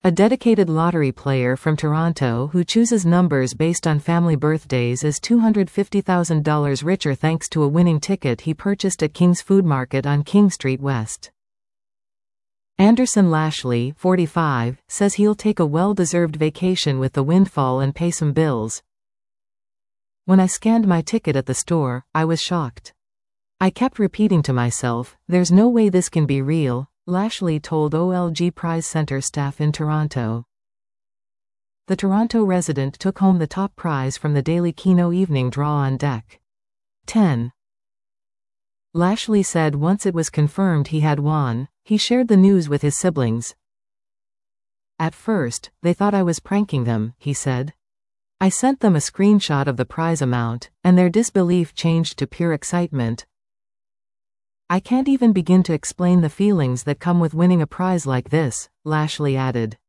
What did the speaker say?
A dedicated lottery player from Toronto who chooses numbers based on family birthdays is $250,000 richer thanks to a winning ticket he purchased at King's Food Market on King Street West. Anderson Lashley, 45, says he'll take a well-deserved vacation with the windfall and pay some bills. When I scanned my ticket at the store, I was shocked. I kept repeating to myself, there's no way this can be real, Lashley told OLG Prize Center staff in Toronto. The Toronto resident took home the top prize from the daily Keno evening draw on Deck 10. Lashley said once it was confirmed he had won, he shared the news with his siblings. At first, they thought I was pranking them, he said. I sent them a screenshot of the prize amount, and their disbelief changed to pure excitement. I can't even begin to explain the feelings that come with winning a prize like this, Lashley added.